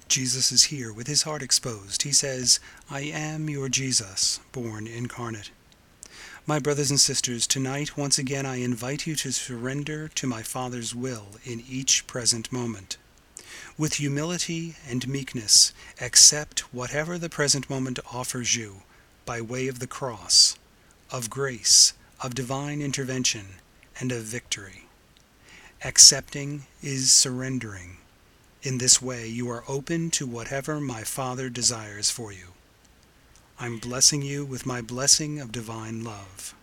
Jesus is here with his heart exposed. He says, I am your Jesus, born incarnate. My brothers and sisters, tonight once again I invite you to surrender to my Father's will in each present moment. With humility and meekness, accept whatever the present moment offers you by way of the cross, of grace, of divine intervention, and of victory. Accepting is surrendering. In this way you are open to whatever my Father desires for you. I'm blessing you with my blessing of divine love.